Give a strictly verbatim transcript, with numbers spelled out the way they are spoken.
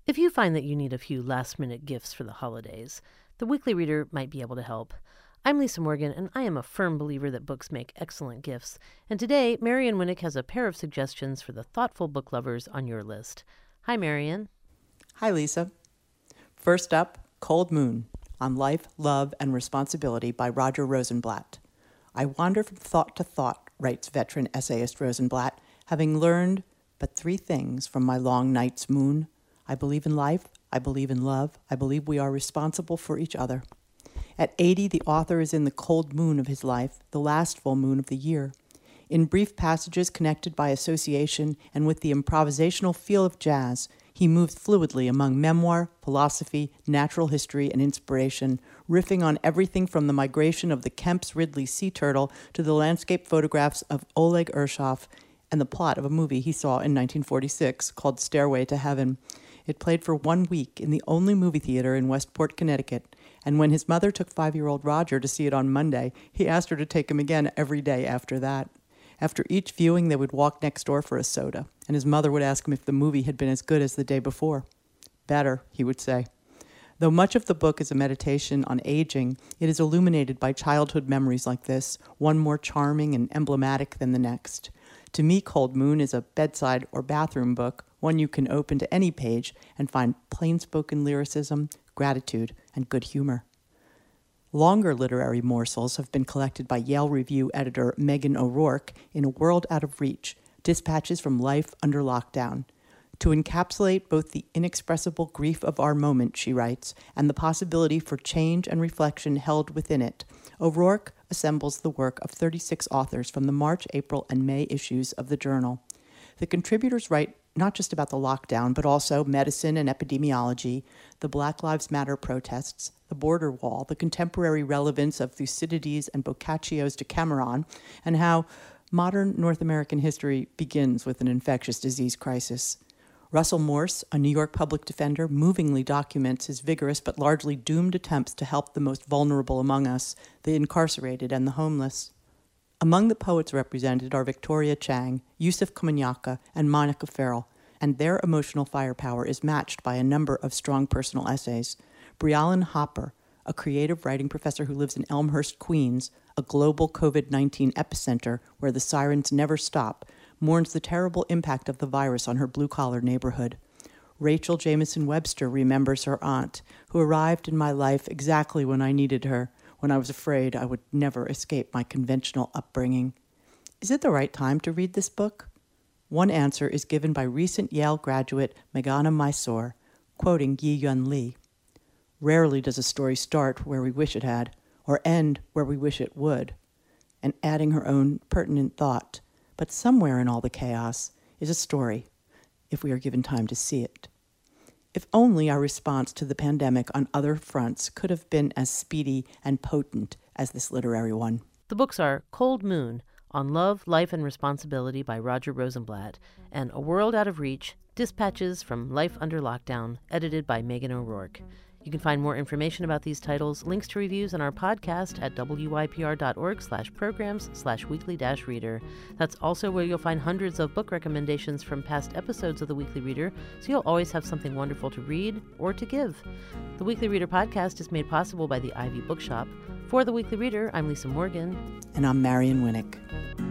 If you find that you need a few last-minute gifts for the holidays, the Weekly Reader might be able to help. I'm Lisa Morgan, and I am a firm believer that books make excellent gifts. And today, Marian Winnick has a pair of suggestions for the thoughtful book lovers on your list. Hi, Marian. Hi, Lisa. First up, Cold Moon, On Life, Love, and Responsibility by Roger Rosenblatt. I wander from thought to thought, writes veteran essayist Rosenblatt, having learned but three things from my long night's moon. I believe in life, I believe in love, I believe we are responsible for each other. At eighty, the author is in the cold moon of his life, the last full moon of the year. In brief passages connected by association and with the improvisational feel of jazz, he moves fluidly among memoir, philosophy, natural history, and inspiration, riffing on everything from the migration of the Kemp's Ridley sea turtle to the landscape photographs of Oleg Urshoff and the plot of a movie he saw in nineteen forty-six called Stairway to Heaven. It played for one week in the only movie theater in Westport, Connecticut, and when his mother took five-year-old Roger to see it on Monday, he asked her to take him again every day after that. After each viewing, they would walk next door for a soda, and his mother would ask him if the movie had been as good as the day before. Better, he would say. Though much of the book is a meditation on aging, it is illuminated by childhood memories like this, one more charming and emblematic than the next. To me, Cold Moon is a bedside or bathroom book, one you can open to any page and find plain-spoken lyricism, gratitude, and good humor. Longer literary morsels have been collected by Yale Review editor Megan O'Rourke in A World Out of Reach, Dispatches from Life Under Lockdown. To encapsulate both the inexpressible grief of our moment, she writes, and the possibility for change and reflection held within it, O'Rourke assembles the work of thirty-six authors from the March, April, and May issues of the journal. The contributors write not just about the lockdown, but also medicine and epidemiology, the Black Lives Matter protests, the border wall, the contemporary relevance of Thucydides and Boccaccio's Decameron, and how modern North American history begins with an infectious disease crisis. Russell Morse, a New York public defender, movingly documents his vigorous but largely doomed attempts to help the most vulnerable among us, the incarcerated and the homeless. Among the poets represented are Victoria Chang, Yusuf Komunyakaa, and Monica Farrell, and their emotional firepower is matched by a number of strong personal essays. Brialyn Hopper, a creative writing professor who lives in Elmhurst, Queens, a global covid nineteen epicenter where the sirens never stop, mourns the terrible impact of the virus on her blue-collar neighborhood. Rachel Jameson Webster remembers her aunt, who arrived in my life exactly when I needed her, when I was afraid I would never escape my conventional upbringing. Is it the right time to read this book? One answer is given by recent Yale graduate Meghana Mysore, quoting Yi-Yun Lee. Rarely does a story start where we wish it had, or end where we wish it would, and adding her own pertinent thought. But somewhere in all the chaos is a story, if we are given time to see it. If only our response to the pandemic on other fronts could have been as speedy and potent as this literary one. The books are Cold Moon, On Love, Life, and Responsibility by Roger Rosenblatt, and A World Out of Reach, Dispatches from Life Under Lockdown, edited by Megan O'Rourke. You can find more information about these titles, links to reviews, and our podcast at wypr.org slash programs slash weekly dash reader. That's also where you'll find hundreds of book recommendations from past episodes of The Weekly Reader, so you'll always have something wonderful to read or to give. The Weekly Reader podcast is made possible by the Ivy Bookshop. For The Weekly Reader, I'm Lisa Morgan. And I'm Marian Winnick.